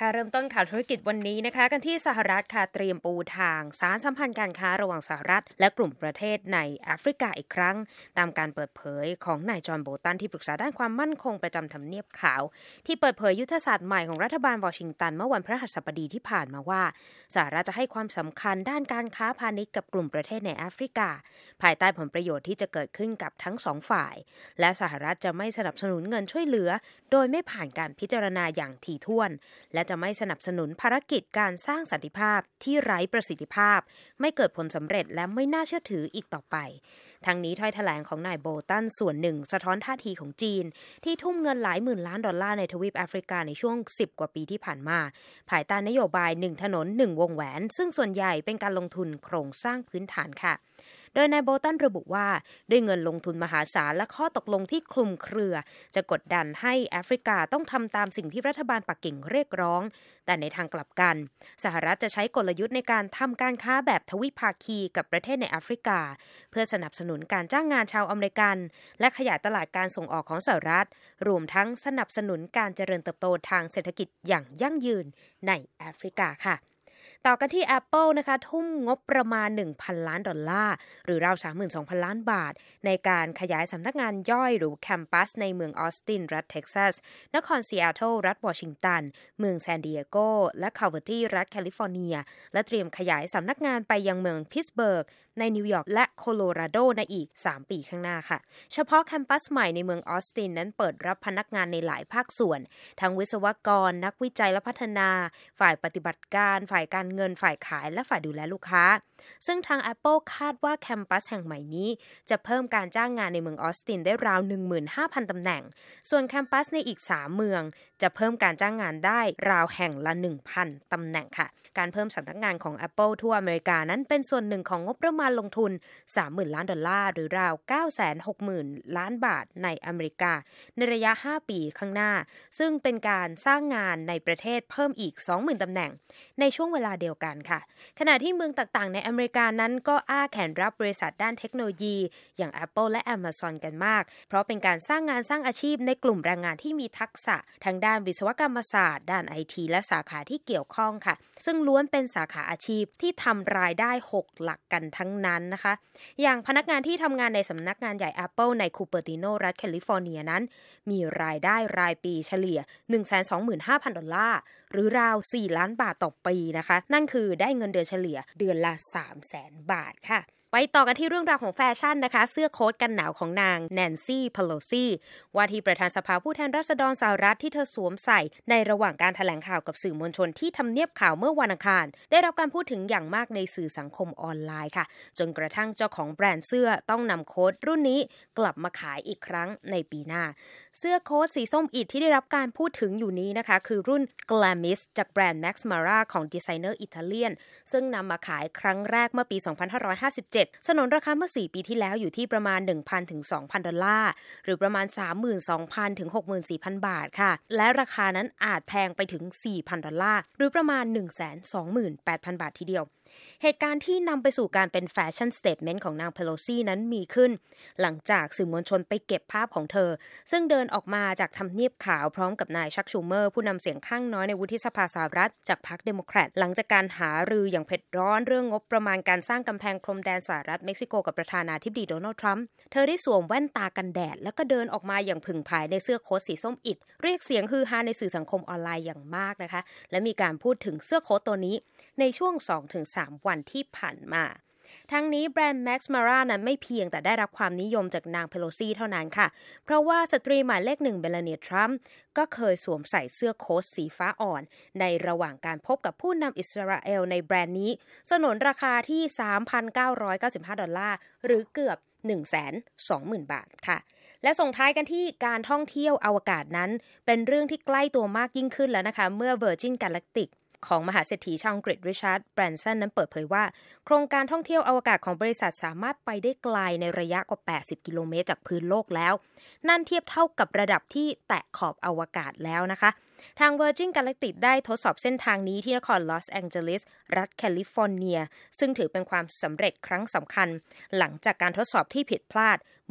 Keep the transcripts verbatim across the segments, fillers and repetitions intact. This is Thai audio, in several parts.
ค่ะเริ่มต้นข่าวธุรกิจวันนี้นะคะกันที่สหรัฐค่ะเตรียมปูทางสารสัมพันธ์การค้าระหว่างสหรัฐและกลุ่มประเทศในแอฟริกาอีกครั้งตามการเปิดเผยของนายจอห์นโบตันที่ปรึกษาด้านความมั่นคงประจำทำเนียบขาวที่เปิดเผยยุทธศาสตร์ใหม่ของรัฐบาลวอชิงตันเมื่อวันพฤหัสบดีที่ผ่านมาว่าสหรัฐจะให้ความสำคัญด้านการค้าพาณิชย์กับกลุ่มประเทศในแอฟริกาภายใต้ผลประโยชน์ที่จะเกิดขึ้นกับทั้งสองฝ่ายและสหรัฐจะไม่สนับสนุนเงินช่วยเหลือโดยไม่ผ่านการพิจารณาอย่างถี่ถ้วนและจะไม่สนับสนุนภารกิจการสร้างสันติภาพที่ไร้ประสิทธิภาพไม่เกิดผลสำเร็จและไม่น่าเชื่อถืออีกต่อไปทั้งนี้ถ้อยแถลงของนายโบตันส่วนหนึ่งสะท้อนท่าทีของจีนที่ทุ่มเงินหลายหมื่นล้านดอลลาร์ในทวีปแอฟริกาในช่วงสิบกว่าปีที่ผ่านมาภายใต้นโยบายหนึ่งถนนหนึ่งวงแหวนซึ่งส่วนใหญ่เป็นการลงทุนโครงสร้างพื้นฐานค่ะโดยนายโบตันระบุว่าด้วยเงินลงทุนมหาศาลและข้อตกลงที่คลุมเครือจะกดดันให้แอฟริกาต้องทำตามสิ่งที่รัฐบาลปักกิ่งเรียกร้องแต่ในทางกลับกันสหรัฐจะใช้กลยุทธ์ในการทำการค้าแบบทวิภาคีกับประเทศในแอฟริกาเพื่อสนับสนุนการจ้างงานชาวอเมริกันและขยายตลาดการส่งออกของสหรัฐรวมทั้งสนับสนุนการเจริญเติบโตทางเศรษฐกิจอย่างยั่งยืนในแอฟริกาค่ะต่อกันที่ Apple นะคะทุ่มงบประมาณ หนึ่งพัน ล้านดอลลาร์หรือราว สามหมื่นสองพัน ล้านบาทในการขยายสำนักงานย่อยหรือแคมปัสในเมืองออสตินรัฐเท็กซัสนครซีแอตเทิลรัฐวอชิงตันเมืองซานดิเอโกและคาเวอร์ตี้รัฐแคลิฟอร์เนียและเตรียมขยายสำนักงานไปยังเมืองพิตต์สเบิร์กในนิวยอร์กและโคโลราโดในอีกสามปีข้างหน้าค่ะเฉพาะแคมปัสใหม่ในเมืองออสตินนั้นเปิดรับพนักงานในหลายภาคส่วนทั้งวิศวกรนักวิจัยและพัฒนาฝ่ายปฏิบัติการฝ่ายการเงินฝ่ายขายและฝ่ายดูแลลูกค้าซึ่งทาง Apple คาดว่าแคมปัสแห่งใหม่นี้จะเพิ่มการจ้างงานในเมืองออสตินได้ราว หนึ่งหมื่นห้าพัน ตำแหน่งส่วนแคมปัสในอีกสามเมืองจะเพิ่มการจ้างงานได้ราวแห่งละ หนึ่งพัน ตำแหน่งค่ะการเพิ่มสำนักงานของ Apple ทั่วอเมริกานั้นเป็นส่วนหนึ่งของงบประมาณลงทุน สามหมื่น ล้านดอลลาร์หรือราว เก้าแสนหกหมื่น ล้านบาทในอเมริกาในระยะห้าปีข้างหน้าซึ่งเป็นการสร้างงานในประเทศเพิ่มอีก สองหมื่น ตำแหน่งในช่วงเวลาเดียวกันค่ะขณะที่เมืองต่างๆในอเมริกานั้นก็อ้าแขนรับบริษัทด้านเทคโนโลยีอย่าง Apple และ Amazon กันมากเพราะเป็นการสร้างงานสร้างอาชีพในกลุ่มแรงงานที่มีทักษะทางด้านวิศวกรรมศาสตร์ด้าน ไอ ที และสาขาที่เกี่ยวข้องค่ะซึ่งล้วนเป็นสาขาอาชีพที่ทำรายได้หกหลักกันทั้งนั้นนะคะอย่างพนักงานที่ทำงานในสำนักงานใหญ่ Apple ในคูเปอร์ติโนรัฐแคลิฟอร์เนียนั้นมีรายได้รายปีเฉลี่ย หนึ่งแสนสองหมื่นห้าพัน ดอลลาร์หรือราวสี่ล้านบาทต่อปีนะคะนั่นคือได้เงินเดือนเฉลี่ยเดือนละสามแสนบาทค่ะไปต่อกันที่เรื่องราวของแฟชั่นนะคะเสื้อโค้ทกันหนาวของนางแนนซี่เพโลซีว่าที่ประธานสภาผู้แทนราษฎรสหรัฐที่เธอสวมใส่ในระหว่างการแถลงข่าวกับสื่อมวลชนที่ทำเนียบข่าวเมื่อวันอังคารได้รับการพูดถึงอย่างมากในสื่อสังคมออนไลน์ค่ะจนกระทั่งเจ้าของแบรนด์เสื้อต้องนำโค้ทรุ่นนี้กลับมาขายอีกครั้งในปีหน้าเสื้อโค้ทสีส้มอิฐที่ได้รับการพูดถึงอยู่นี้นะคะคือรุ่น Glamis จากแบรนด์ Max Mara ของดีไซเนอร์อิตาเลียนซึ่งนำมาขายครั้งแรกเมื่อปีสองพันห้าร้อยห้าสิบเจ็ดสนนราคาเมื่อสี่ปีที่แล้วอยู่ที่ประมาณ หนึ่งพัน ถึง สองพัน ดอลลาร์หรือประมาณ สามหมื่นสองพัน ถึง หกหมื่นสี่พัน บาทค่ะและราคานั้นอาจแพงไปถึง สี่พัน ดอลลาร์หรือประมาณ หนึ่งแสนสองหมื่นแปดพัน บาททีเดียวเหตุการณ์ที่นำไปสู่การเป็นแฟชั่นสเตทเมนต์ของนางเพโลซีนั้นมีขึ้นหลังจากสื่อมวลชนไปเก็บภาพของเธอซึ่งเดินออกมาจากทำเนียบขาวพร้อมกับนายชักชูเมอร์ผู้นำเสียงข้างน้อยในวุฒิสภาสหรัฐจากพรรคเดโมแครตหลังจากการหารืออย่างเผ็ดร้อนเรื่องงบประมาณการสร้างกำแพงพรมแดนสหรัฐเม็กซิโกกับประธานาธิบดีโดนัลด์ทรัมป์เธอได้สวมแว่นตากันแดดแล้วก็เดินออกมาอย่างผึ่งพายในเสื้อโค้ทสีส้มอิฐเรียกเสียงฮือฮาในสื่อสังคมออนไลน์อย่างมากนะคะและมีการพูดถึงเสื้อโค้ทตัวนี้ในช่วง สองถึงสาม วันที่ผ่านมาทั้งนี้แบรนด์ Max Mara นั้นไม่เพียงแต่ได้รับความนิยมจากนางเพโลซีเท่านั้นค่ะเพราะว่าสตรีหมายเลขหนึ่งเมลานีทรัมป์ก็เคยสวมใส่เสื้อโค้ทสีฟ้าอ่อนในระหว่างการพบกับผู้นำอิสราเอลในแบรนด์นี้สนนราคาที่ สามพันเก้าร้อยเก้าสิบห้า ดอลลาร์หรือเกือบ หนึ่งแสนสองหมื่น บาทค่ะและส่งท้ายกันที่การท่องเที่ยวอวกาศนั้นเป็นเรื่องที่ใกล้ตัวมากยิ่งขึ้นแล้วนะคะเมื่อ Virgin Galacticของมหาเศรษฐีชาวอังกฤษริชาร์ดแบรนสันนั้นเปิดเผยว่าโครงการท่องเที่ยวอวกาศของบริษัทสามารถไปได้ไกลในระยะกว่าแปดสิบกิโลเมตรจากพื้นโลกแล้วนั่นเทียบเท่ากับระดับที่แตะขอบอวกาศแล้วนะคะทาง Virgin Galactic ได้ทดสอบเส้นทางนี้ที่นครลอสแองเจลิสรัฐแคลิฟอร์เนียซึ่งถือเป็นความสำเร็จครั้งสำคัญหลังจากการทดสอบที่ผิดพลาด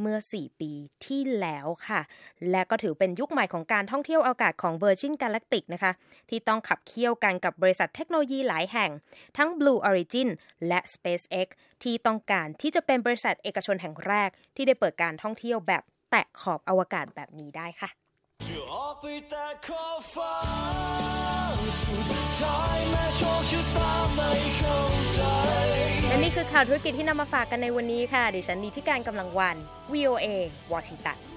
เมื่อสี่ปีที่แล้วค่ะและก็ถือเป็นยุคใหม่ของการท่องเที่ยวอากาศของ Virgin Galactic นะคะที่ต้องขับเคี่ยวกันกับบริษัทเทคโนโลยีหลายแห่งทั้ง Blue Origin และ SpaceX ที่ต้องการที่จะเป็นบริษัทเอกชนแห่งแรกที่ได้เปิดการท่องเที่ยวแบบแตะขอบอวกาศแบบนี้ได้ค่ะจะออกไปแต่ขอบฟ้าสุดท้ายแม้โชคชะตาไม่เข้าใจและนี่คือข่าวธุรกิจที่นำมาฝากกันในวันนี้ค่ะดิฉันนิติการกำลังวัน วี โอ เอ วอชิงตัน